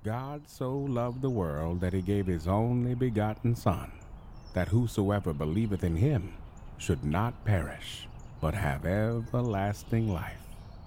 God so loved the world that he gave his only begotten Son, that whosoever believeth in him should not perish, but have everlasting life.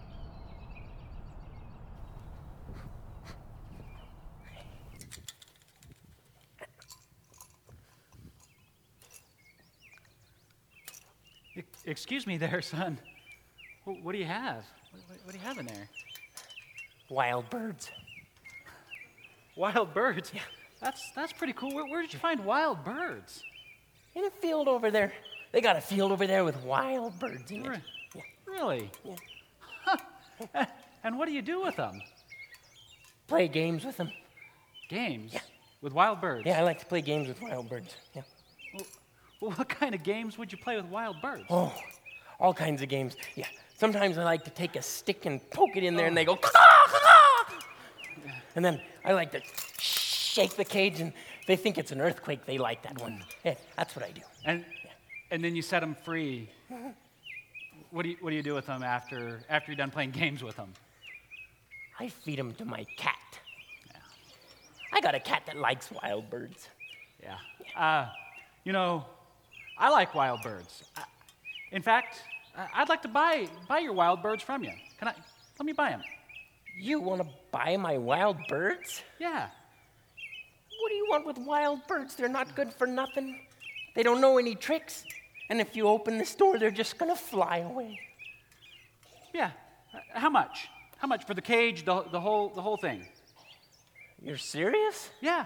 Excuse me there, son. What do you have? What do you have in there? Wild birds. Wild birds? Yeah. That's pretty cool. Where did you find wild birds? In a field over there. They got a field over there with wild birds in it. Yeah. Really? Yeah. Huh. And what do you do with them? Play games with them. Games? Yeah. With wild birds? Yeah, I like to play games with wild birds. Yeah. Well, what kind of games would you play with wild birds? Oh, all kinds of games. Yeah. Sometimes I like to take a stick and poke it in there and they go, caw, caw. And then I like to shake the cage and they think it's an earthquake. They like that one. Yeah, that's what I do. And then you set them free. What do you do with them after you're done playing games with them? I feed them to my cat. Yeah. I got a cat that likes wild birds. Yeah. I like wild birds. In fact, I'd like to buy your wild birds from you. Let me buy them. You want to buy my wild birds? Yeah. What do you want with wild birds? They're not good for nothing. They don't know any tricks. And if you open this door, they're just going to fly away. Yeah. How much? How much for the cage, the whole thing? You're serious? Yeah.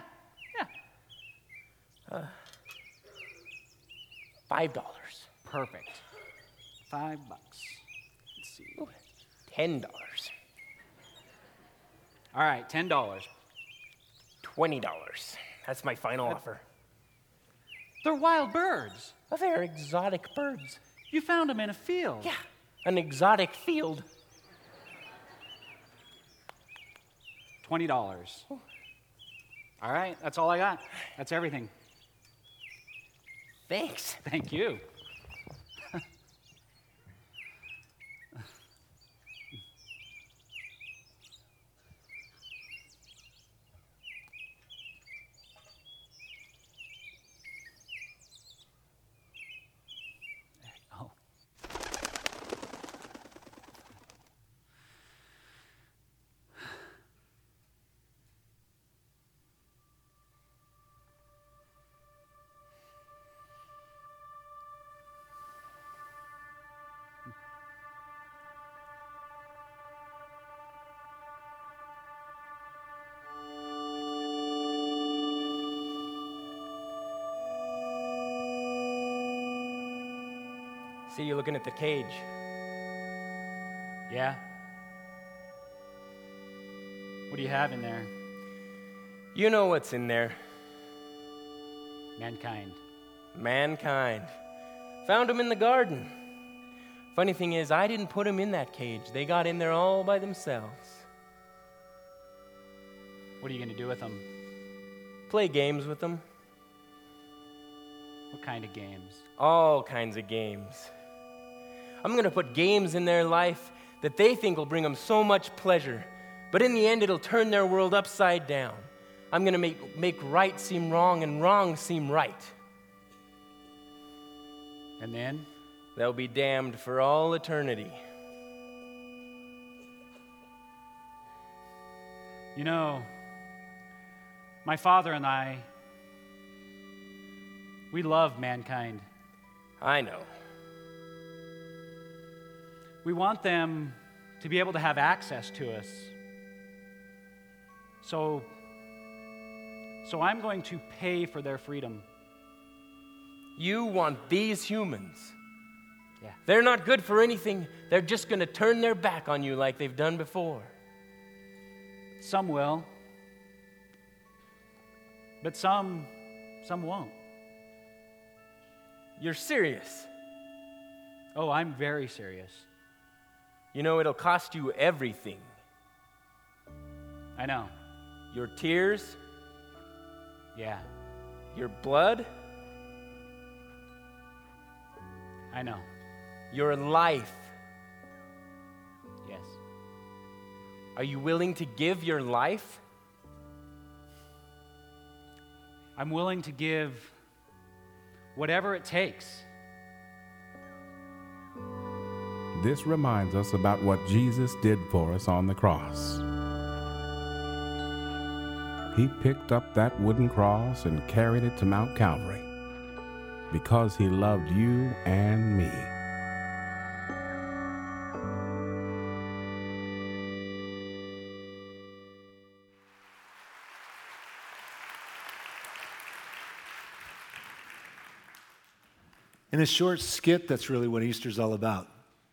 $5. Perfect. $5. Let's see. Ooh, $10. All right, $10. $20. That's my final offer. They're wild birds. Oh, they're exotic birds. You found them in a field. Yeah, an exotic field. $20. All right, that's all I got. That's everything. Thanks. Thank you. Oh. See you looking at the cage. Yeah? What do you have in there? You know what's in there. Mankind. Mankind. Found them in the garden. Funny thing is, I didn't put them in that cage. They got in there all by themselves. What are you going to do with them? Play games with them. What kind of games? All kinds of games. I'm going to put games in their life that they think will bring them so much pleasure, but in the end, it'll turn their world upside down. I'm going to make right seem wrong and wrong seem right. And then? They'll be damned for all eternity. You know, my father and I, we love mankind. I know. We want them to be able to have access to us. So I'm going to pay for their freedom. You want these humans. Yeah. They're not good for anything. They're just going to turn their back on you like they've done before. Some will. But some won't. You're serious. Oh, I'm very serious. You know, it'll cost you everything. I know. Your tears, Yeah, your blood, I know. your life. Yes. Are you willing to give your life? I'm willing to give whatever it takes. This reminds us about what Jesus did for us on the cross. He picked up that wooden cross and carried it to Mount Calvary because he loved you and me. In a short skit, that's really what Easter's all about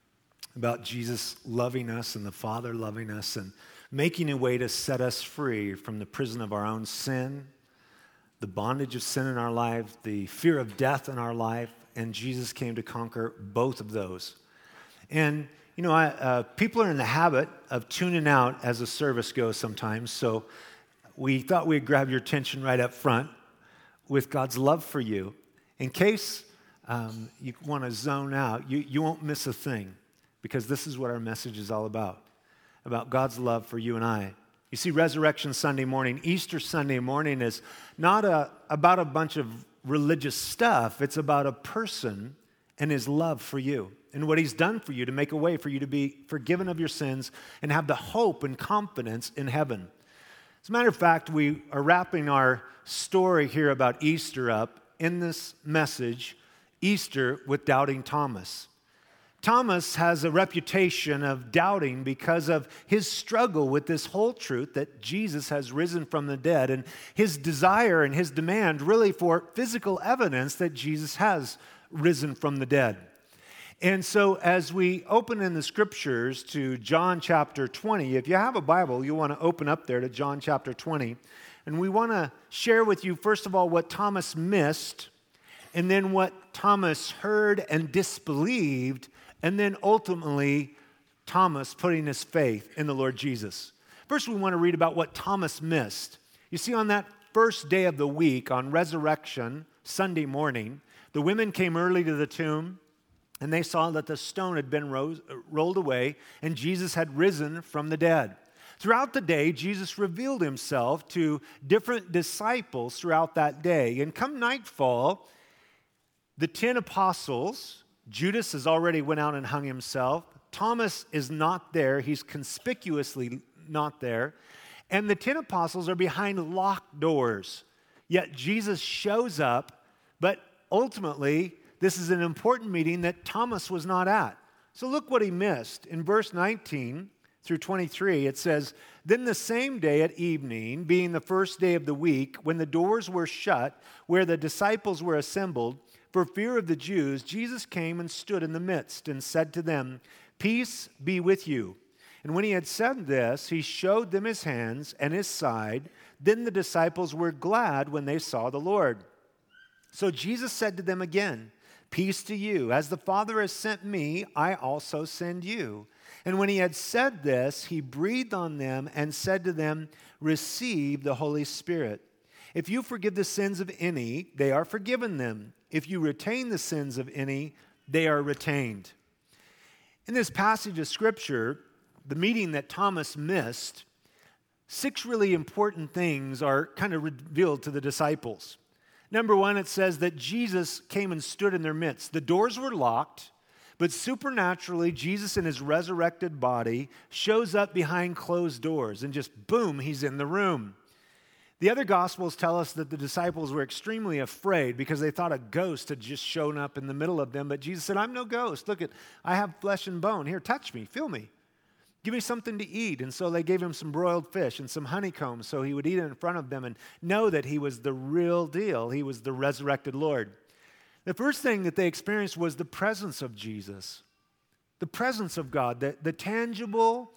Jesus loving us and the Father loving us and making a way to set us free from the prison of our own sin, the bondage of sin in our life, the fear of death in our life, and Jesus came to conquer both of those. And, people are in the habit of tuning out as the service goes sometimes, so we thought we'd grab your attention right up front with God's love for you. In case you want to zone out, you won't miss a thing, because this is what our message is all about God's love for you and I. You see, Resurrection Sunday morning, Easter Sunday morning is not about a bunch of religious stuff. It's about a person and his love for you and what he's done for you to make a way for you to be forgiven of your sins and have the hope and confidence in heaven. As a matter of fact, we are wrapping our story here about Easter up in this message, Easter with Doubting Thomas. Thomas has a reputation of doubting because of his struggle with this whole truth that Jesus has risen from the dead and his desire and his demand really for physical evidence that Jesus has risen from the dead. And so as we open in the scriptures to John chapter 20, if you have a Bible, you want to open up there to John chapter 20. And we want to share with you, first of all, what Thomas missed, and then what Thomas heard and disbelieved, and then ultimately, Thomas putting his faith in the Lord Jesus. First, we want to read about what Thomas missed. You see, on that first day of the week, on Resurrection Sunday morning, the women came early to the tomb, and they saw that the stone had been rolled away, and Jesus had risen from the dead. Throughout the day, Jesus revealed himself to different disciples throughout that day. And come nightfall, the 10 apostles, Judas has already went out and hung himself. Thomas is not there. He's conspicuously not there. And the 10 apostles are behind locked doors. Yet Jesus shows up, but ultimately, this is an important meeting that Thomas was not at. So look what he missed. In verse 19 through 23, it says, "Then the same day at evening, being the first day of the week, when the doors were shut, where the disciples were assembled, for fear of the Jews, Jesus came and stood in the midst and said to them, 'Peace be with you.' And when he had said this, he showed them his hands and his side. Then the disciples were glad when they saw the Lord. So Jesus said to them again, 'Peace to you. As the Father has sent me, I also send you.' And when he had said this, he breathed on them and said to them, 'Receive the Holy Spirit. If you forgive the sins of any, they are forgiven them. If you retain the sins of any, they are retained.'" In this passage of Scripture, the meeting that Thomas missed, 6 really important things are kind of revealed to the disciples. Number 1, it says that Jesus came and stood in their midst. The doors were locked, but supernaturally, Jesus in his resurrected body shows up behind closed doors, and just boom, he's in the room. The other Gospels tell us that the disciples were extremely afraid because they thought a ghost had just shown up in the middle of them. But Jesus said, "I'm no ghost. Look, I have flesh and bone. Here, touch me, feel me. Give me something to eat." And so they gave him some broiled fish and some honeycomb so he would eat it in front of them and know that he was the real deal. He was the resurrected Lord. The first thing that they experienced was the presence of Jesus, the presence of God, the tangible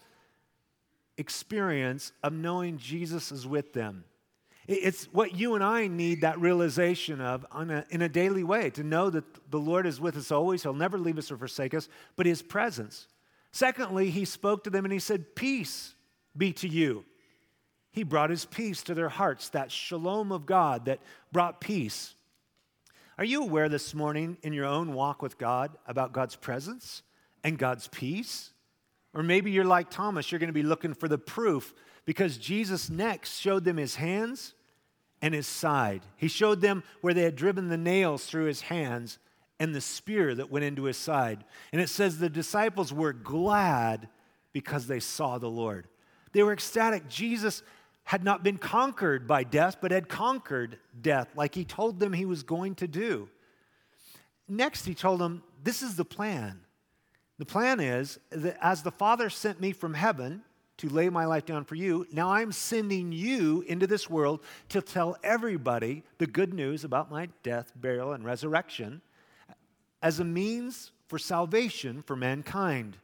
experience of knowing Jesus is with them. It's what you and I need that realization of in a daily way, to know that the Lord is with us always. He'll never leave us or forsake us, but his presence. Secondly, he spoke to them and he said, "Peace be to you." He brought his peace to their hearts, that shalom of God that brought peace. Are you aware this morning in your own walk with God about God's presence and God's peace? Or maybe you're like Thomas, you're going to be looking for the proof because Jesus next showed them his hands and his side. He showed them where they had driven the nails through his hands and the spear that went into his side. And it says the disciples were glad because they saw the Lord. They were ecstatic. Jesus had not been conquered by death, but had conquered death like he told them he was going to do. Next, he told them, this is the plan. The plan is that as the Father sent me from heaven to lay my life down for you, now I'm sending you into this world to tell everybody the good news about my death, burial, and resurrection as a means for salvation for mankind.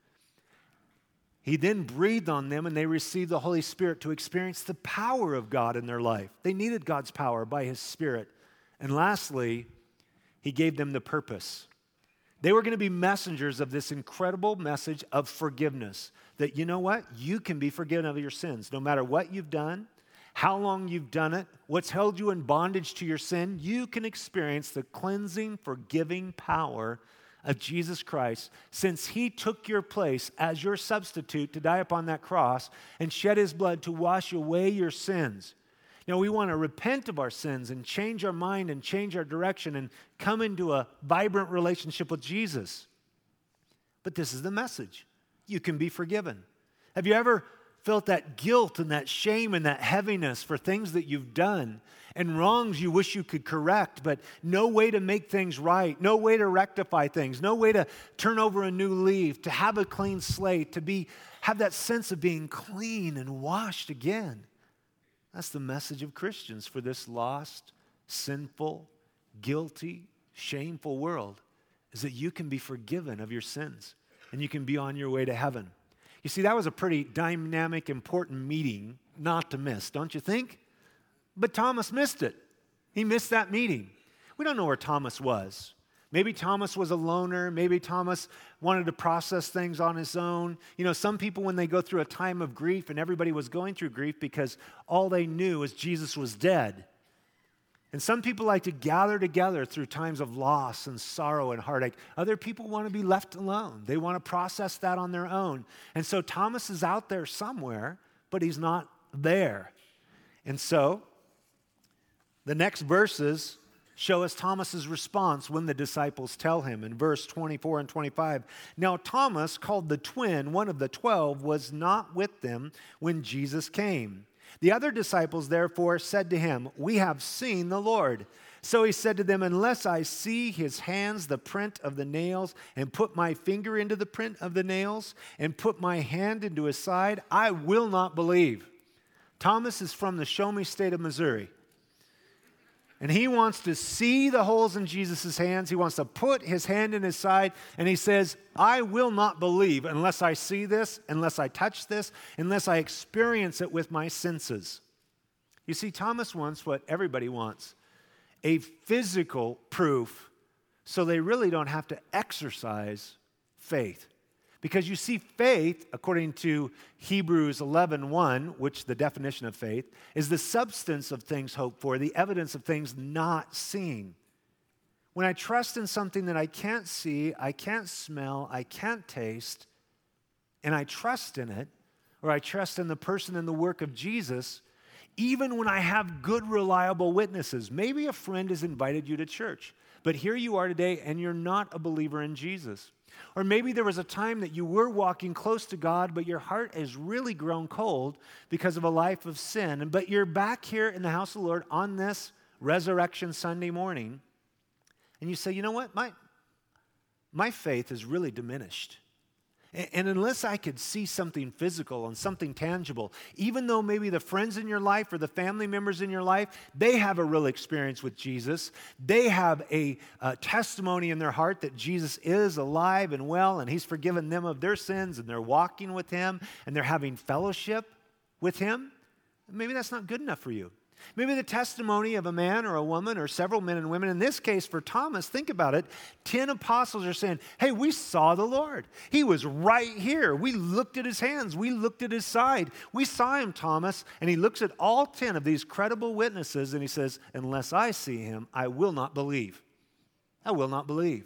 He then breathed on them and they received the Holy Spirit to experience the power of God in their life. They needed God's power by his Spirit. And lastly, he gave them the purpose. They were going to be messengers of this incredible message of forgiveness. That you know what? You can be forgiven of your sins. No matter what you've done, how long you've done it, what's held you in bondage to your sin, you can experience the cleansing, forgiving power of Jesus Christ, since he took your place as your substitute to die upon that cross and shed his blood to wash away your sins. Now, we want to repent of our sins and change our mind and change our direction and come into a vibrant relationship with Jesus. But this is the message. You can be forgiven. Have you ever felt that guilt and that shame and that heaviness for things that you've done and wrongs you wish you could correct, but no way to make things right, no way to rectify things, no way to turn over a new leaf, to have a clean slate, have that sense of being clean and washed again? That's the message of Christians for this lost, sinful, guilty, shameful world, is that you can be forgiven of your sins and you can be on your way to heaven. You see, that was a pretty dynamic, important meeting not to miss, don't you think? But Thomas missed it. He missed that meeting. We don't know where Thomas was. Maybe Thomas was a loner. Maybe Thomas wanted to process things on his own. You know, some people, when they go through a time of grief, and everybody was going through grief because all they knew was Jesus was dead. And some people like to gather together through times of loss and sorrow and heartache. Other people want to be left alone. They want to process that on their own. And so Thomas is out there somewhere, but he's not there. And so the next verses show us Thomas's response when the disciples tell him. In verse 24 and 25, now Thomas, called the twin, one of the 12, was not with them when Jesus came. The other disciples therefore said to him, we have seen the Lord. So he said to them, unless I see his hands, the print of the nails, and put my finger into the print of the nails, and put my hand into his side, I will not believe. Thomas is from the Show Me State of Missouri. And he wants to see the holes in Jesus' hands. He wants to put his hand in his side. And he says, I will not believe unless I see this, unless I touch this, unless I experience it with my senses. You see, Thomas wants what everybody wants, a physical proof, so they really don't have to exercise faith. Because you see, faith, according to Hebrews 11:1, which the definition of faith, is the substance of things hoped for, the evidence of things not seen. When I trust in something that I can't see, I can't smell, I can't taste, and I trust in it, or I trust in the person and the work of Jesus, even when I have good, reliable witnesses. Maybe a friend has invited you to church, but here you are today and you're not a believer in Jesus. Or maybe there was a time that you were walking close to God, but your heart has really grown cold because of a life of sin. But you're back here in the house of the Lord on this Resurrection Sunday morning, and you say, you know what? My faith is really diminished. And unless I could see something physical and something tangible, even though maybe the friends in your life or the family members in your life, they have a real experience with Jesus. They have a testimony in their heart that Jesus is alive and well, and he's forgiven them of their sins, and they're walking with him, and they're having fellowship with him. Maybe that's not good enough for you. Maybe the testimony of a man or a woman or several men and women. In this case, for Thomas, think about it. 10 apostles are saying, hey, we saw the Lord. He was right here. We looked at his hands. We looked at his side. We saw him, Thomas. And he looks at all 10 of these credible witnesses and he says, unless I see him, I will not believe. I will not believe.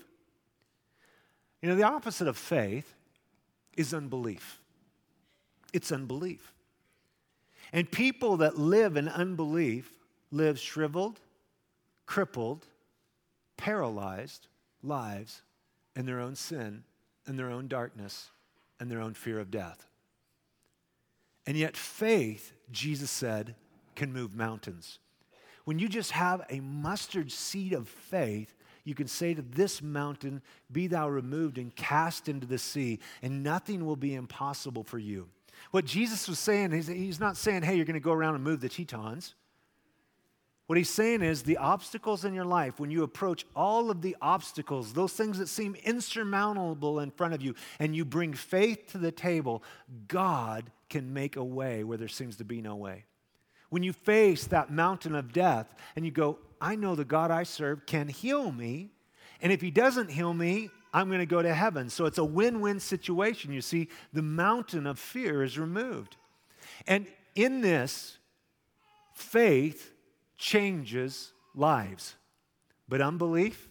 You know, the opposite of faith is unbelief. It's unbelief. And people that live in unbelief live shriveled, crippled, paralyzed lives in their own sin, in their own darkness, and their own fear of death. And yet faith, Jesus said, can move mountains. When you just have a mustard seed of faith, you can say to this mountain, be thou removed and cast into the sea, and nothing will be impossible for you. What Jesus was saying, he's not saying, hey, you're going to go around and move the Tetons. What he's saying is the obstacles in your life, when you approach all of the obstacles, those things that seem insurmountable in front of you, and you bring faith to the table, God can make a way where there seems to be no way. When you face that mountain of death and you go, I know the God I serve can heal me, and if he doesn't heal me, I'm going to go to heaven. So it's a win-win situation. You see, the mountain of fear is removed. And in this, faith changes lives. But unbelief?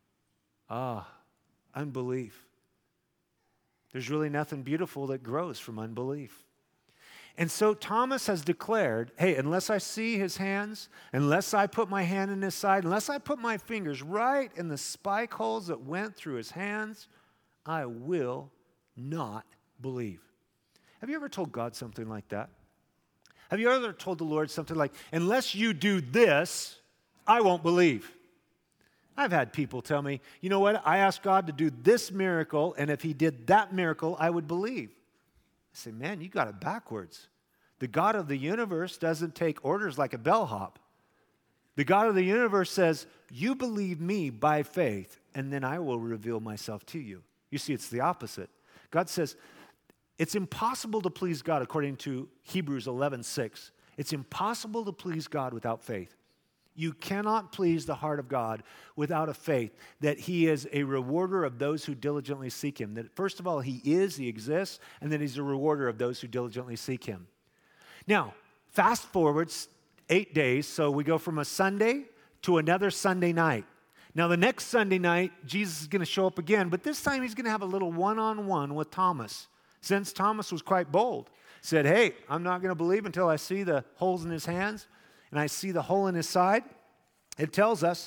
Unbelief. There's really nothing beautiful that grows from unbelief. And so Thomas has declared, hey, unless I see his hands, unless I put my hand in his side, unless I put my fingers right in the spike holes that went through his hands, I will not believe. Have you ever told God something like that? Have you ever told the Lord something like, unless you do this, I won't believe? I've had people tell me, you know what, I asked God to do this miracle, and if he did that miracle, I would believe. I say, man, you got it backwards. The God of the universe doesn't take orders like a bellhop. The God of the universe says, you believe me by faith, and then I will reveal myself to you. You see, it's the opposite. God says, it's impossible to please God, according to Hebrews 11:6. It's impossible to please God without faith. You cannot please the heart of God without a faith that he is a rewarder of those who diligently seek him. That first of all, he exists, and that he's a rewarder of those who diligently seek him. Now, fast forward 8 days, so we go from a Sunday to another Sunday night. Now, the next Sunday night, Jesus is going to show up again, but this time he's going to have a little one-on-one with Thomas. Since Thomas was quite bold, said, hey, I'm not going to believe until I see the holes in his hands and I see the hole in his side. It tells us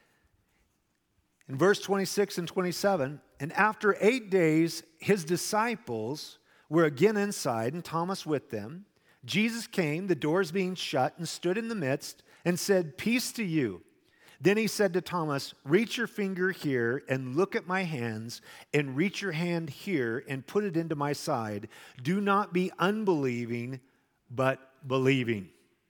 in verse 26 and 27, and after 8 days, his disciples were again inside and Thomas with them. Jesus came, the doors being shut, and stood in the midst and said, peace to you. Then he said to Thomas, reach your finger here and look at my hands, and reach your hand here and put it into my side. Do not be unbelieving, but believing.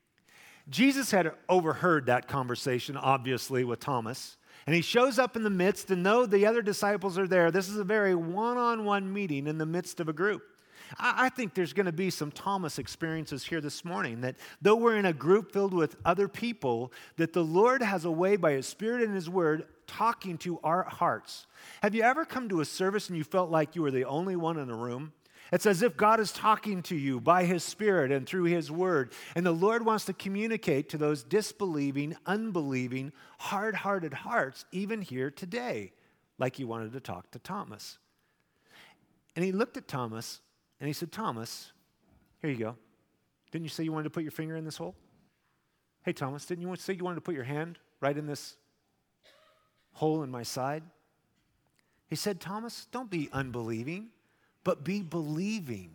Jesus had overheard that conversation, obviously, with Thomas. And he shows up in the midst, and though the other disciples are there, this is a very one-on-one meeting in the midst of a group. I think there's going to be some Thomas experiences here this morning, that though we're in a group filled with other people, that the Lord has a way by his Spirit and his Word talking to our hearts. Have you ever come to a service and you felt like you were the only one in the room? It's as if God is talking to you by his Spirit and through his Word, and the Lord wants to communicate to those disbelieving, unbelieving, hard-hearted hearts, even here today, like he wanted to talk to Thomas. And he looked at Thomas, and he said, Thomas, here you go. Didn't you say you wanted to put your finger in this hole? Hey, Thomas, didn't you say you wanted to put your hand right in this hole in my side? He said, Thomas, don't be unbelieving, but be believing.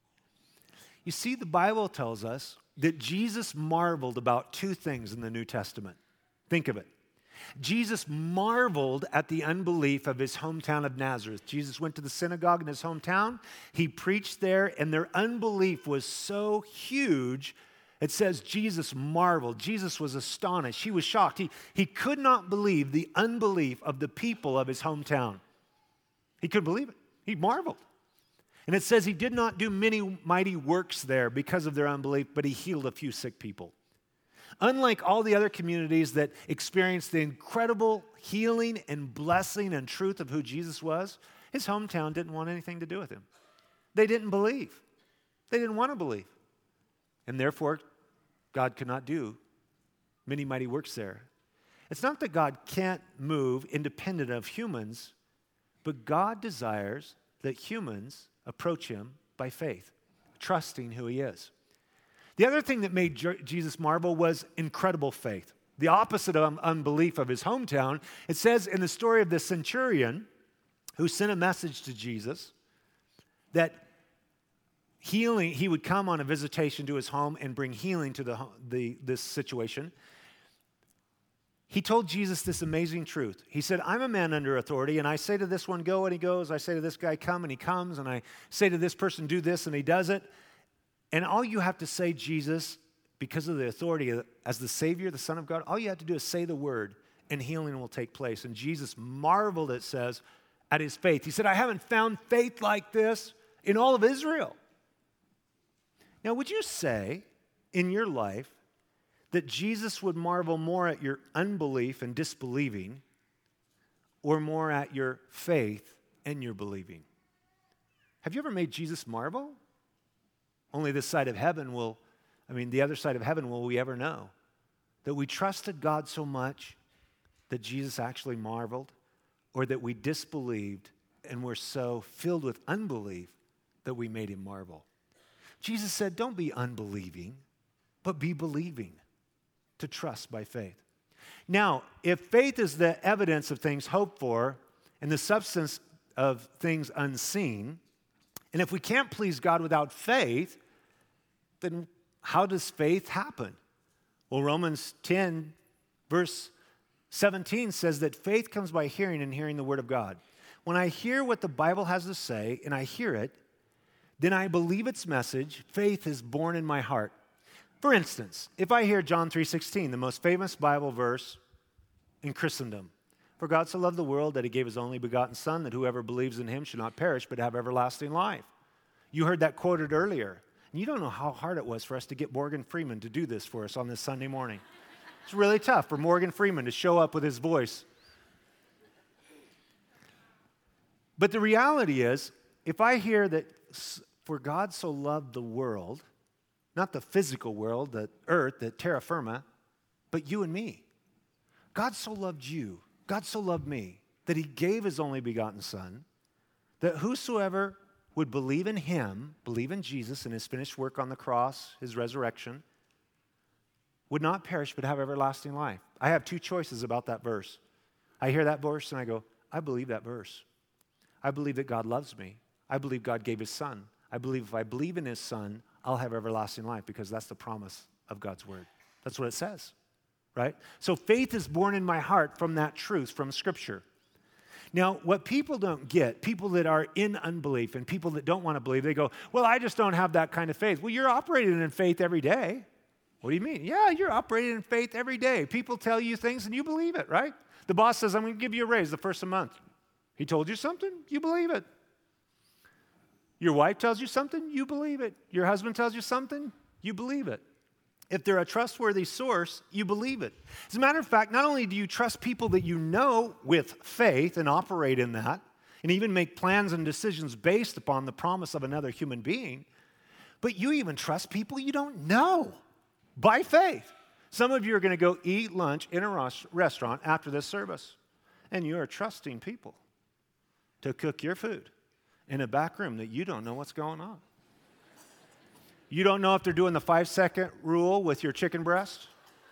You see, the Bible tells us that Jesus marveled about two things in the New Testament. Think of it. Jesus marveled at the unbelief of his hometown of Nazareth. Jesus went to the synagogue in his hometown. He preached there, and their unbelief was so huge, it says Jesus marveled. Jesus was astonished. He was shocked. He could not believe the unbelief of the people of his hometown. He couldn't believe it. He marveled. And it says he did not do many mighty works there because of their unbelief, but he healed a few sick people. Unlike all the other communities that experienced the incredible healing and blessing and truth of who Jesus was, his hometown didn't want anything to do with him. They didn't believe. They didn't want to believe. And therefore, God could not do many mighty works there. It's not that God can't move independent of humans, but God desires that humans approach him by faith, trusting who he is. The other thing that made Jesus marvel was incredible faith. The opposite of unbelief of his hometown. It says in the story of the centurion who sent a message to Jesus that healing, he would come on a visitation to his home and bring healing to this situation. He told Jesus this amazing truth. He said, I'm a man under authority, and I say to this one, go, and he goes. I say to this guy, come, and he comes. And I say to this person, do this, and he does it. And all you have to say, Jesus, because of the authority as the Savior, the Son of God, all you have to do is say the word, and healing will take place. And Jesus marveled, it says, at his faith. He said, I haven't found faith like this in all of Israel. Now, would you say in your life that Jesus would marvel more at your unbelief and disbelieving or more at your faith and your believing? Have you ever made Jesus marvel? Only this side of heaven the other side of heaven will we ever know that we trusted God so much that Jesus actually marveled, or that we disbelieved and were so filled with unbelief that we made him marvel. Jesus said, don't be unbelieving, but be believing, to trust by faith. Now, if faith is the evidence of things hoped for and the substance of things unseen, and if we can't please God without faith, then how does faith happen? Well, Romans 10, verse 17 says that faith comes by hearing, and hearing the word of God. When I hear what the Bible has to say, and I hear it, then I believe its message. Faith is born in my heart. For instance, if I hear John 3:16, the most famous Bible verse in Christendom, for God so loved the world that he gave his only begotten Son, that whoever believes in him should not perish but have everlasting life. You heard that quoted earlier. And you don't know how hard it was for us to get Morgan Freeman to do this for us on this Sunday morning. It's really tough for Morgan Freeman to show up with his voice. But the reality is, if I hear that for God so loved the world, not the physical world, the earth, the terra firma, but you and me. God so loved you, God so loved me, that he gave his only begotten Son, that whosoever would believe in him, believe in Jesus and his finished work on the cross, his resurrection, would not perish but have everlasting life. I have two choices about that verse. I hear that verse and I go, I believe that verse. I believe that God loves me. I believe God gave his Son. I believe if I believe in his Son, I'll have everlasting life, because that's the promise of God's word. That's what it says, right? So faith is born in my heart from that truth, from Scripture. Now, what people don't get, people that are in unbelief and people that don't want to believe, they go, well, I just don't have that kind of faith. Well, you're operating in faith every day. What do you mean? Yeah, you're operating in faith every day. People tell you things and you believe it, right? The boss says, I'm going to give you a raise the first of the month. He told you something, you believe it. Your wife tells you something, you believe it. Your husband tells you something, you believe it. If they're a trustworthy source, you believe it. As a matter of fact, not only do you trust people that you know with faith and operate in that, and even make plans and decisions based upon the promise of another human being, but you even trust people you don't know by faith. Some of you are going to go eat lunch in a restaurant after this service, and you are trusting people to cook your food in a back room that you don't know what's going on. You don't know if they're doing the 5-second rule with your chicken breast.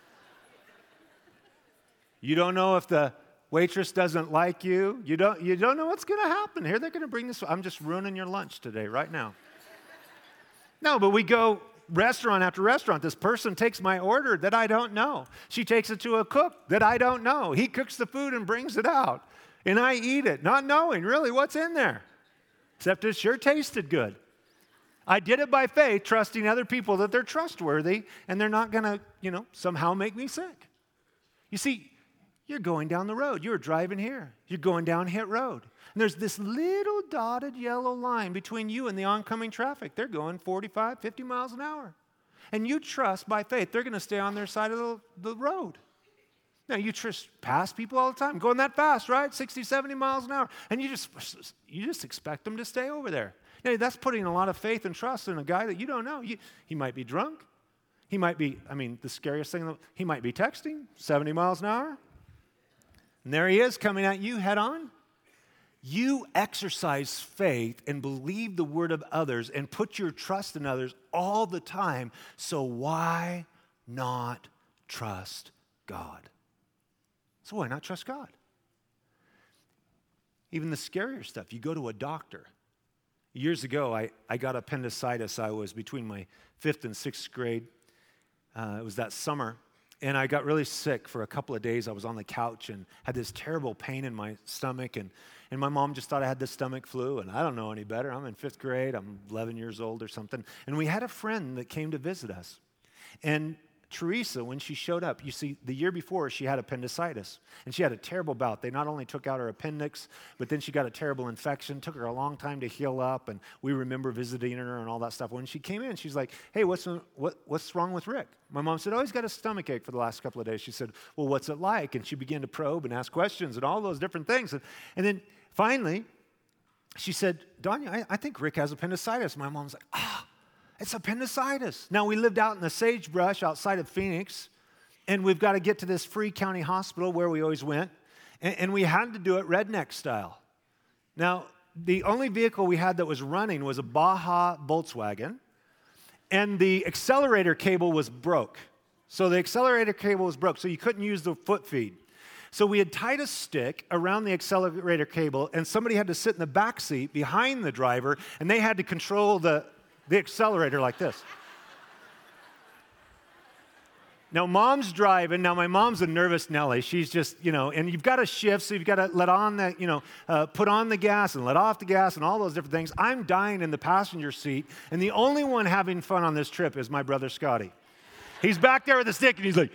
You don't know if the waitress doesn't like you. You don't know what's going to happen. Here they're going to bring this. I'm just ruining your lunch today, right now. No, but we go restaurant after restaurant. This person takes my order that I don't know. She takes it to a cook that I don't know. He cooks the food and brings it out. And I eat it, not knowing really what's in there. Except it sure tasted good. I did it by faith, trusting other people that they're trustworthy and they're not going to, somehow make me sick. You see, you're going down the road. You're driving here. You're going down Hit Road. And there's this little dotted yellow line between you and the oncoming traffic. They're going 45, 50 miles an hour. And you trust by faith they're going to stay on their side of the road. Now, you just pass people all the time, going that fast, right? 60, 70 miles an hour. And you just expect them to stay over there. Now, that's putting a lot of faith and trust in a guy that you don't know. He might be drunk. He might be, the scariest thing, he might be texting 70 miles an hour. And there he is coming at you head on. you exercise faith and believe the word of others and put your trust in others all the time. So why not trust God? So why not trust God? Even the scarier stuff, you go to a doctor. Years ago, I got appendicitis. I was between my 5th and 6th grade. It was that summer. And I got really sick for a couple of days. I was on the couch and had this terrible pain in my stomach. And my mom just thought I had the stomach flu. And I don't know any better. I'm in 5th grade. I'm 11 years old or something. And we had a friend that came to visit us. And Teresa, when she showed up, you see, the year before, she had appendicitis. And she had a terrible bout. They not only took out her appendix, but then she got a terrible infection. It took her a long time to heal up. And we remember visiting her and all that stuff. When she came in, she's like, hey, what's wrong with Rick? My mom said, oh, he's got a stomach ache for the last couple of days. She said, well, what's it like? And she began to probe and ask questions and all those different things. And then finally, she said, Danya, I think Rick has appendicitis. My mom's like, it's appendicitis. Now, we lived out in the sagebrush outside of Phoenix, and we've got to get to this free county hospital where we always went, and we had to do it redneck style. Now, the only vehicle we had that was running was a Baja Volkswagen, and the accelerator cable was broke. So the accelerator cable was broke, so you couldn't use the foot feed. So we had tied a stick around the accelerator cable, and somebody had to sit in the back seat behind the driver, and they had to control the accelerator like this. Now, mom's driving. Now, my mom's a nervous Nelly. She's just, and you've got to shift, so you've got to let on the, put on the gas and let off the gas and all those different things. I'm dying in the passenger seat, and the only one having fun on this trip is my brother Scotty. He's back there with the stick, and he's like,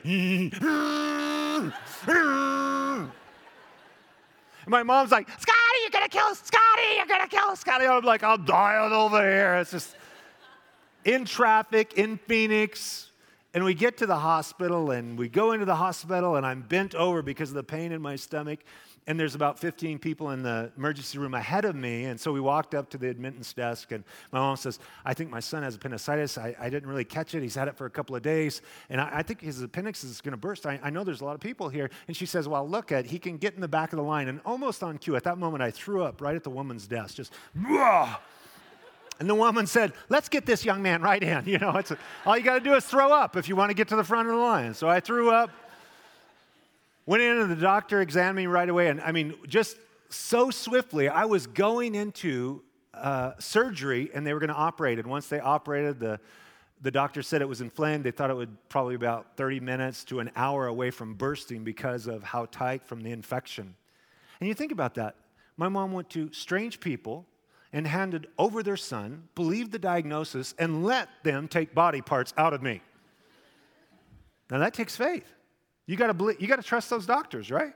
and my mom's like, Scotty, you're going to kill us. Scotty, you're going to kill us. Scotty, I'm like, I'm dying over here. It's just in traffic in Phoenix. And we get to the hospital, and we go into the hospital, and I'm bent over because of the pain in my stomach. And there's about 15 people in the emergency room ahead of me. And so we walked up to the admittance desk, and my mom says, I think my son has appendicitis. I didn't really catch it. He's had it for a couple of days. And I think his appendix is going to burst. I know there's a lot of people here. And she says, well, look, he can get in the back of the line. And almost on cue, at that moment, I threw up right at the woman's desk. Just, whoa! And the woman said, let's get this young man right in. All you got to do is throw up if you want to get to the front of the line. So I threw up. Went in and the doctor examined me right away. And just so swiftly, I was going into surgery, and they were going to operate. And once they operated, the doctor said it was inflamed. They thought it would probably about 30 minutes to an hour away from bursting because of how tight from the infection. And you think about that. My mom went to strange people and handed over their son, believed the diagnosis, and let them take body parts out of me. Now that takes faith. You got to trust those doctors, right?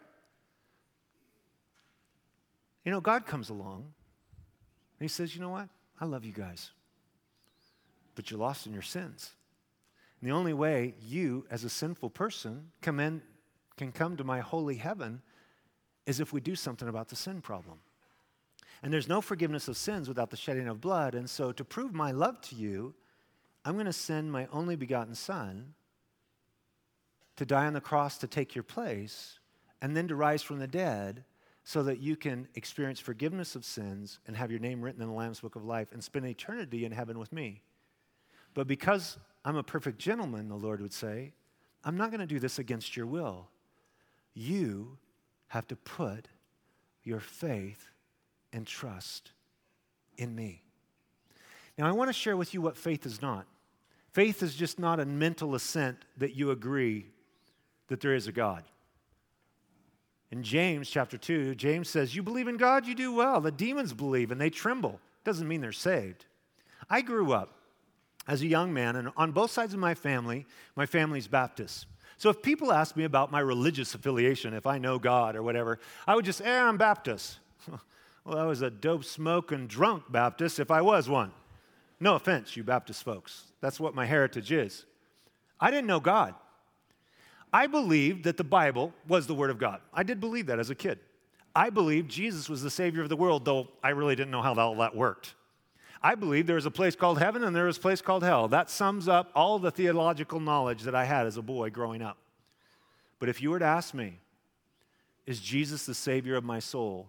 God comes along and he says, you know what? I love you guys, but you're lost in your sins. And the only way you, as a sinful person, can come to my holy heaven is if we do something about the sin problem. And there's no forgiveness of sins without the shedding of blood. And so to prove my love to you, I'm going to send my only begotten son to die on the cross to take your place, and then to rise from the dead so that you can experience forgiveness of sins and have your name written in the Lamb's Book of Life and spend eternity in heaven with me. But because I'm a perfect gentleman, the Lord would say, I'm not going to do this against your will. You have to put your faith and trust in me. Now, I want to share with you what faith is not. Faith is just not a mental assent that you agree that there is a God. In James chapter 2, James says, you believe in God, you do well. The demons believe and they tremble. Doesn't mean they're saved. I grew up as a young man, and on both sides of my family's Baptist. So if people ask me about my religious affiliation, if I know God or whatever, I would just say, I'm Baptist. Well, I was a dope smoking drunk Baptist if I was one. No offense, you Baptist folks. That's what my heritage is. I didn't know God. I believed that the Bible was the Word of God. I did believe that as a kid. I believed Jesus was the Savior of the world, though I really didn't know how all that worked. I believed there was a place called heaven and there was a place called hell. That sums up all the theological knowledge that I had as a boy growing up. But if you were to ask me, is Jesus the Savior of my soul?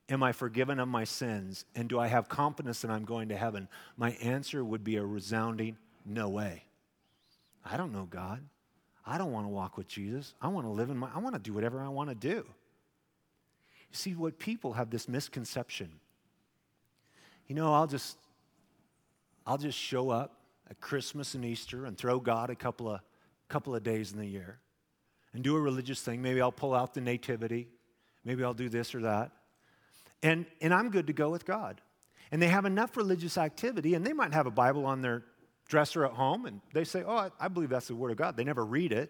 Am I forgiven of my sins? And do I have confidence that I'm going to heaven? My answer would be a resounding no way. I don't know God. I don't want to walk with Jesus. I want to do whatever I want to do. You see, what people have this misconception. I'll just show up at Christmas and Easter and throw God a couple of days in the year and do a religious thing. Maybe I'll pull out the nativity. Maybe I'll do this or that. And I'm good to go with God. And they have enough religious activity, and they might have a Bible on their dresser at home, and they say, oh, I believe that's the Word of God. They never read it.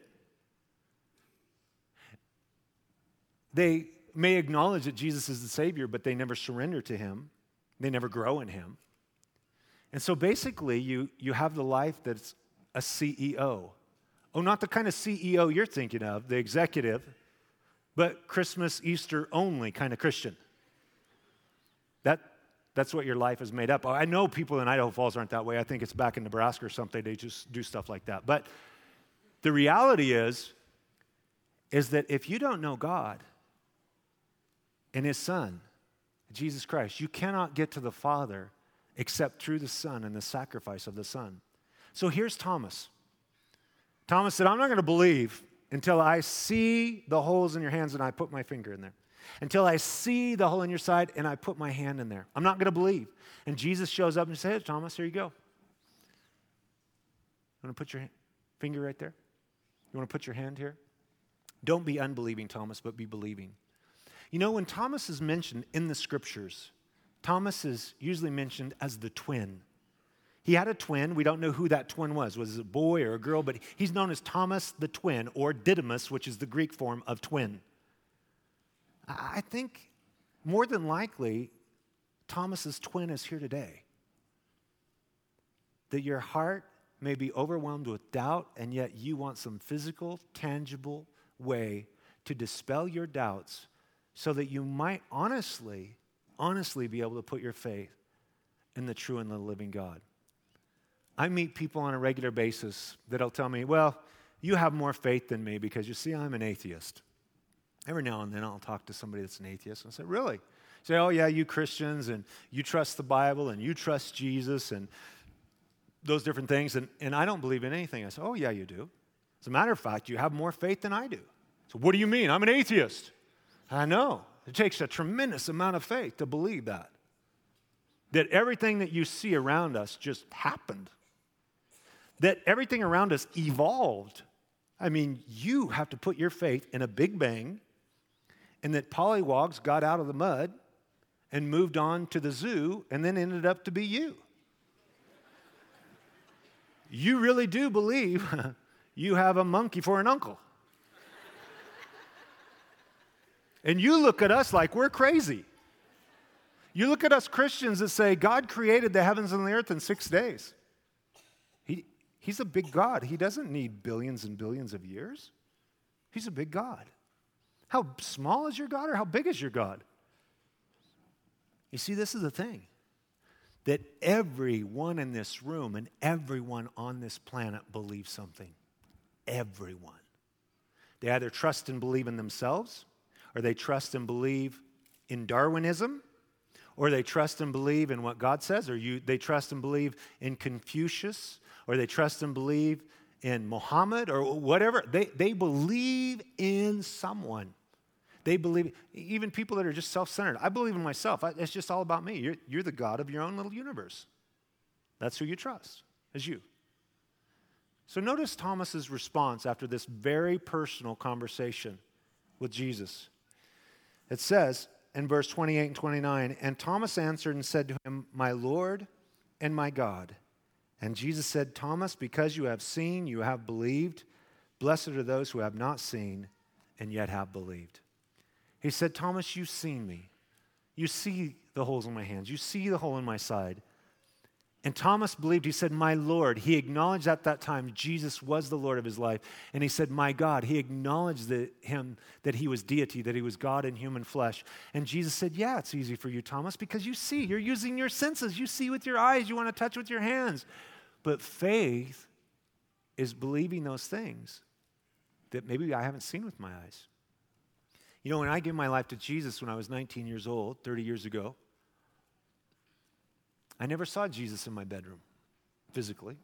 They may acknowledge that Jesus is the Savior, but they never surrender to Him. They never grow in Him. And so basically, you have the life that's a CEO. Oh, not the kind of CEO you're thinking of, the executive, but Christmas, Easter only kind of Christian. That's what your life is made up. I know people in Idaho Falls aren't that way. I think it's back in Nebraska or something. They just do stuff like that. But the reality is that if you don't know God and His Son, Jesus Christ, you cannot get to the Father except through the Son and the sacrifice of the Son. So here's Thomas. Thomas said, I'm not going to believe until I see the holes in your hands and I put my finger in there. Until I see the hole in your side and I put my hand in there. I'm not going to believe. And Jesus shows up and says, hey, Thomas, here you go. You want to put your finger right there? You want to put your hand here? Don't be unbelieving, Thomas, but be believing. When Thomas is mentioned in the Scriptures, Thomas is usually mentioned as the twin. He had a twin. We don't know who that twin was. Was it a boy or a girl? But he's known as Thomas the twin, or Didymus, which is the Greek form of twin. I think more than likely, Thomas's twin is here today. That your heart may be overwhelmed with doubt, and yet you want some physical, tangible way to dispel your doubts so that you might honestly be able to put your faith in the true and the living God. I meet people on a regular basis that'll tell me, well, you have more faith than me because you see, I'm an atheist. Every now and then I'll talk to somebody that's an atheist and I say, really? Say, oh yeah, you Christians, and you trust the Bible, and you trust Jesus, and those different things, and I don't believe in anything. I say, oh yeah, you do. As a matter of fact, you have more faith than I do. So what do you mean? I'm an atheist. I know. It takes a tremendous amount of faith to believe that. That everything that you see around us just happened. That everything around us evolved. I mean, you have to put your faith in a big bang, and that pollywogs got out of the mud and moved on to the zoo and then ended up to be you. You really do believe you have a monkey for an uncle. And you look at us like we're crazy. You look at us Christians that say God created the heavens and the earth in 6 days. He's a big God. He doesn't need billions and billions of years. He's a big God. How small is your God, or how big is your God? You see, this is the thing. That everyone in this room and everyone on this planet believes something. Everyone. They either trust and believe in themselves, or they trust and believe in Darwinism, or they trust and believe in what God says, or they trust and believe in Confucius, or they trust and believe in Muhammad, or whatever. They believe in someone. They believe, even people that are just self-centered. I believe in myself. It's just all about me. You're the God of your own little universe. That's who you trust, is you. So notice Thomas's response after this very personal conversation with Jesus. It says in verse 28 and 29, and Thomas answered and said to him, my Lord and my God. And Jesus said, Thomas, because you have seen, you have believed. Blessed are those who have not seen and yet have believed. He said, Thomas, you've seen me. You see the holes in my hands. You see the hole in my side. And Thomas believed. He said, my Lord. He acknowledged at that time Jesus was the Lord of his life. And he said, my God. He acknowledged that he was deity, that he was God in human flesh. And Jesus said, yeah, it's easy for you, Thomas, because you see. You're using your senses. You see with your eyes. You want to touch with your hands. But faith is believing those things that maybe I haven't seen with my eyes. You know, when I gave my life to Jesus when I was 19 years old, 30 years ago, I never saw Jesus in my bedroom, physically.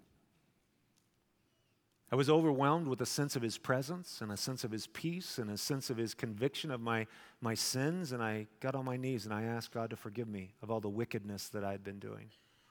I was overwhelmed with a sense of his presence and a sense of his peace and a sense of his conviction of my sins, and I got on my knees and I asked God to forgive me of all the wickedness that I had been doing.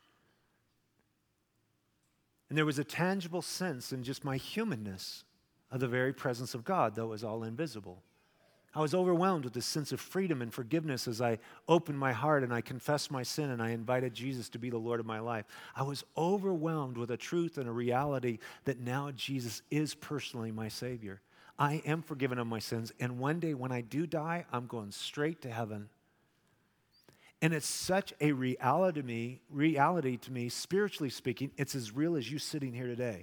And there was a tangible sense in just my humanness of the very presence of God, though it was all invisible. I was overwhelmed with this sense of freedom and forgiveness as I opened my heart and I confessed my sin and I invited Jesus to be the Lord of my life. I was overwhelmed with a truth and a reality that now Jesus is personally my Savior. I am forgiven of my sins, and one day when I do die, I'm going straight to heaven. And it's such a reality to me, spiritually speaking, it's as real as you sitting here today.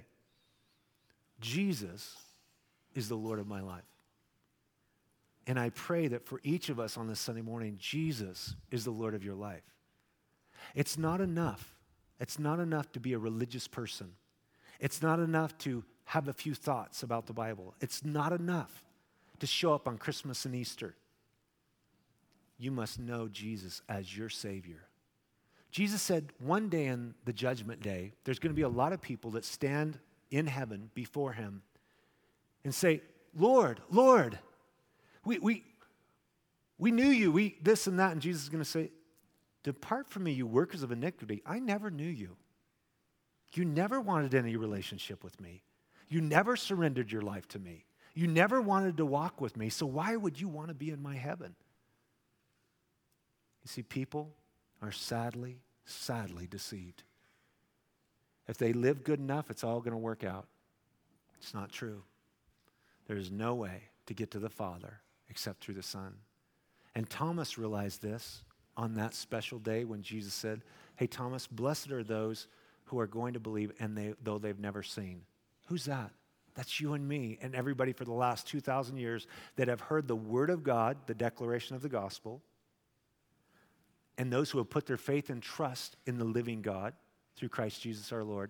Jesus is the Lord of my life. And I pray that for each of us on this Sunday morning, Jesus is the Lord of your life. It's not enough. It's not enough to be a religious person. It's not enough to have a few thoughts about the Bible. It's not enough to show up on Christmas and Easter. You must know Jesus as your Savior. Jesus said one day in the judgment day, there's going to be a lot of people that stand in heaven before him and say, Lord, Lord, we knew you, this and that. And Jesus is going to say, depart from me, you workers of iniquity. I never knew you. You never wanted any relationship with me. You never surrendered your life to me. You never wanted to walk with me. So why would you want to be in my heaven? You see, people are sadly deceived. If they live good enough, it's all going to work out. It's not true. There is no way to get to the Father except through the Son. And Thomas realized this on that special day when Jesus said, hey, Thomas, blessed are those who are going to believe though they've never seen. Who's that? That's you and me and everybody for the last 2,000 years that have heard the word of God, the declaration of the gospel, and those who have put their faith and trust in the living God through Christ Jesus our Lord,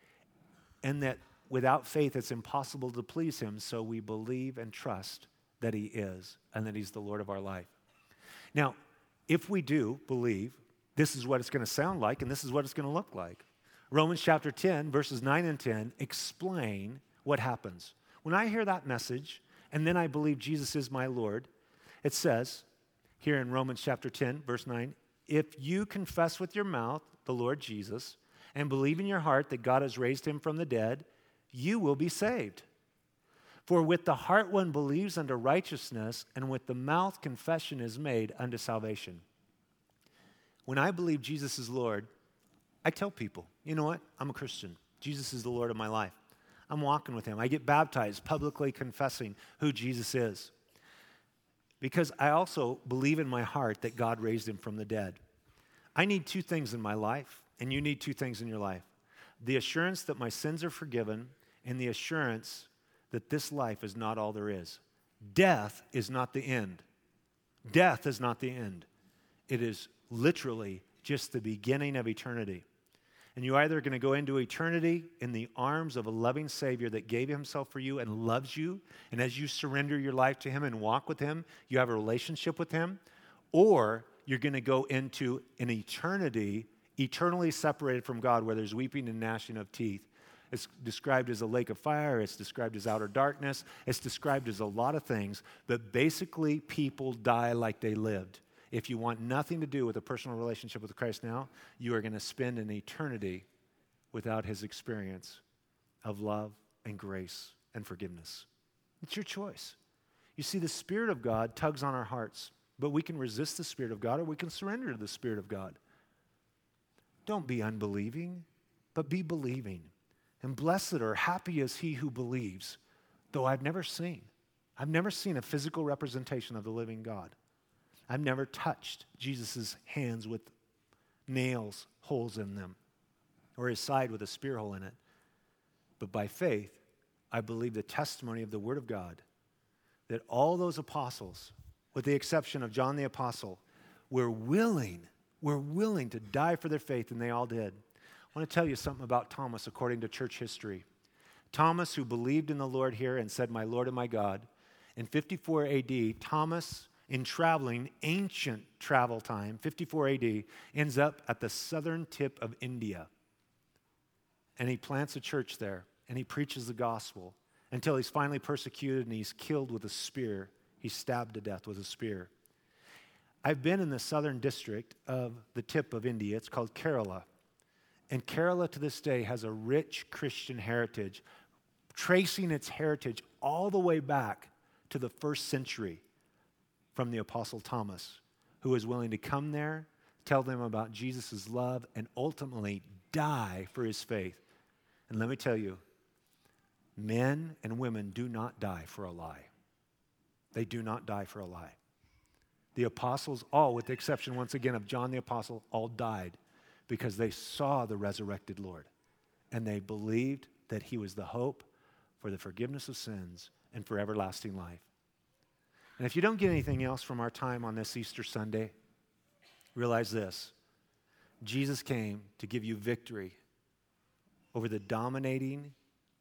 and that without faith it's impossible to please him, so we believe and trust that he is and that he's the Lord of our life. Now, if we do believe, this is what it's going to sound like and this is what it's going to look like. Romans chapter 10, verses 9 and 10 explain what happens. When I hear that message and then I believe Jesus is my Lord, it says here in Romans chapter 10, verse 9, if you confess with your mouth the Lord Jesus and believe in your heart that God has raised him from the dead, you will be saved. For with the heart one believes unto righteousness, and with the mouth confession is made unto salvation. When I believe Jesus is Lord, I tell people, you know what? I'm a Christian. Jesus is the Lord of my life. I'm walking with him. I get baptized, publicly confessing who Jesus is. Because I also believe in my heart that God raised him from the dead. I need two things in my life, and you need two things in your life. The assurance that my sins are forgiven, and the assurance that this life is not all there is. Death is not the end. Death is not the end. It is literally just the beginning of eternity. And you're either going to go into eternity in the arms of a loving Savior that gave himself for you and loves you, and as you surrender your life to him and walk with him, you have a relationship with him, or you're going to go into an eternity, eternally separated from God, where there's weeping and gnashing of teeth. It's described as a lake of fire. It's described as outer darkness. It's described as a lot of things, but basically people die like they lived. If you want nothing to do with a personal relationship with Christ now, you are going to spend an eternity without his experience of love and grace and forgiveness. It's your choice. You see, the Spirit of God tugs on our hearts, but we can resist the Spirit of God or we can surrender to the Spirit of God. Don't be unbelieving, but be believing. And blessed or happy is he who believes, though I've never seen a physical representation of the living God. I've never touched Jesus' hands with nails, holes in them, or his side with a spear hole in it. But by faith, I believe the testimony of the Word of God, that all those apostles, with the exception of John the Apostle, were willing to die for their faith, and they all did. I want to tell you something about Thomas according to church history. Thomas, who believed in the Lord here and said, my Lord and my God, In 54 AD, Thomas, in traveling, ancient travel time, 54 AD, ends up at the southern tip of India. And he plants a church there, and he preaches the gospel until he's finally persecuted and he's killed with a spear. He's stabbed to death with a spear. I've been in the southern district of the tip of India. It's called Kerala. And Kerala to this day has a rich Christian heritage, tracing its heritage all the way back to the first century from the Apostle Thomas, who was willing to come there, tell them about Jesus' love, and ultimately die for his faith. And let me tell you, men and women do not die for a lie. They do not die for a lie. The apostles, all with the exception once again of John the Apostle, all died because they saw the resurrected Lord and they believed that he was the hope for the forgiveness of sins and for everlasting life. And if you don't get anything else from our time on this Easter Sunday, realize this: Jesus came to give you victory over the dominating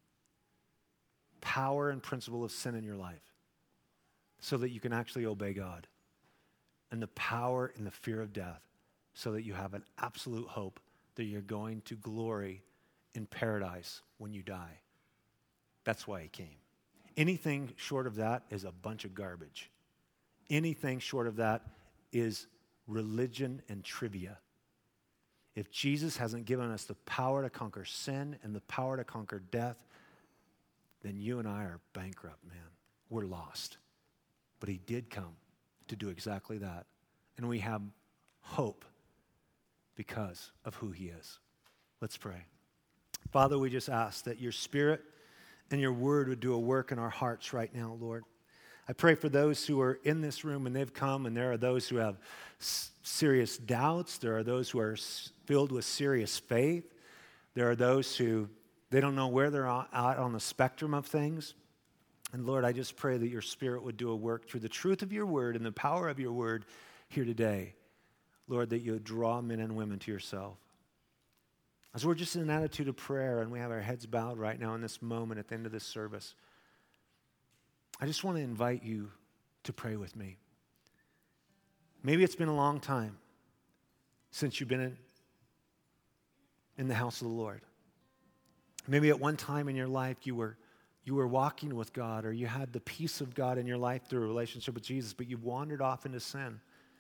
power and principle of sin in your life so that you can actually obey God, and the power and the fear of death so that you have an absolute hope that you're going to glory in paradise when you die. That's why he came. Anything short of that is a bunch of garbage. Anything short of that is religion and trivia. If Jesus hasn't given us the power to conquer sin and the power to conquer death, then you and I are bankrupt, man. We're lost. But he did come to do exactly that. And we have hope because of who he is. Let's pray. Father, we just ask that your Spirit and your word would do a work in our hearts right now, Lord. I pray for those who are in this room and they've come, and there are those who have serious doubts. There are those who are filled with serious faith. There are those who, they don't know where they're out on the spectrum of things. And Lord, I just pray that your Spirit would do a work through the truth of your word and the power of your word here today. Lord, that you would draw men and women to yourself. As we're just in an attitude of prayer and we have our heads bowed right now in this moment at the end of this service, I just want to invite you to pray with me. Maybe it's been a long time since you've been in the house of the Lord. Maybe at one time in your life you were walking with God, or you had the peace of God in your life through a relationship with Jesus, but you've wandered off into sin.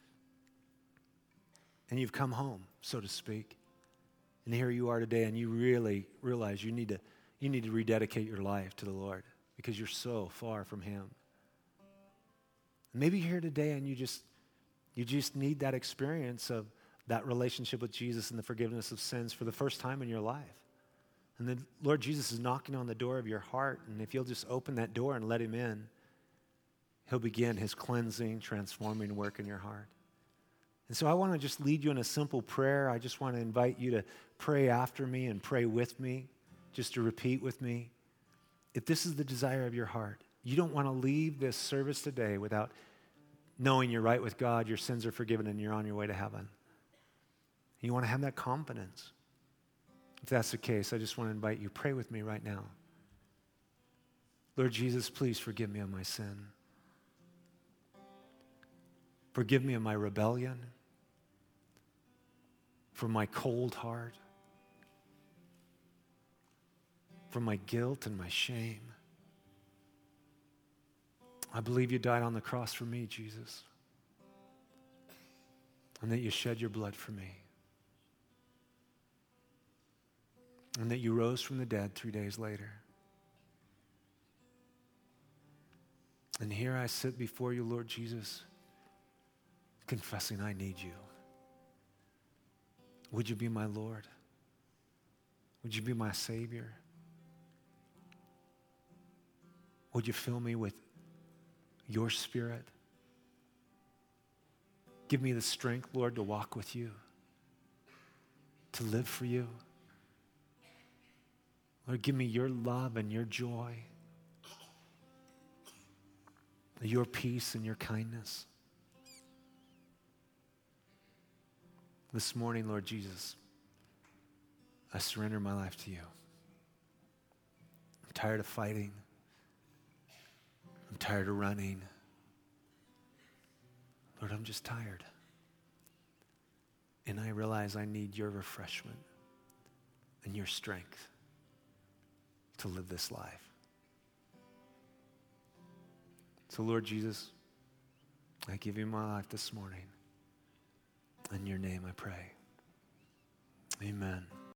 And you've come home, so to speak. And here you are today, and you really realize you need to rededicate your life to the Lord because you're so far from him. Maybe you're here today and you just need that experience of that relationship with Jesus and the forgiveness of sins for the first time in your life. And the Lord Jesus is knocking on the door of your heart, and if you'll just open that door and let him in, he'll begin his cleansing, transforming work in your heart. And so I want to just lead you in a simple prayer. I just want to invite you to pray after me and pray with me, just to repeat with me. If this is the desire of your heart, you don't want to leave this service today without knowing you're right with God, your sins are forgiven, and you're on your way to heaven. You want to have that confidence. If that's the case, I just want to invite you, pray with me right now. Lord Jesus, please forgive me of my sin. Forgive me of my rebellion, for my cold heart, for my guilt and my shame. I believe you died on the cross for me, Jesus, and that you shed your blood for me, and that you rose from the dead 3 days later. And here I sit before you, Lord Jesus, confessing I need you. Would you be my Lord? Would you be my Savior? Would you fill me with your Spirit? Give me the strength, Lord, to walk with you, to live for you. Lord, give me your love and your joy, your peace and your kindness. This morning, Lord Jesus, I surrender my life to you. I'm tired of fighting. I'm tired of running. Lord, I'm just tired. And I realize I need your refreshment and your strength to live this life. So, Lord Jesus, I give you my life this morning. In your name I pray. Amen.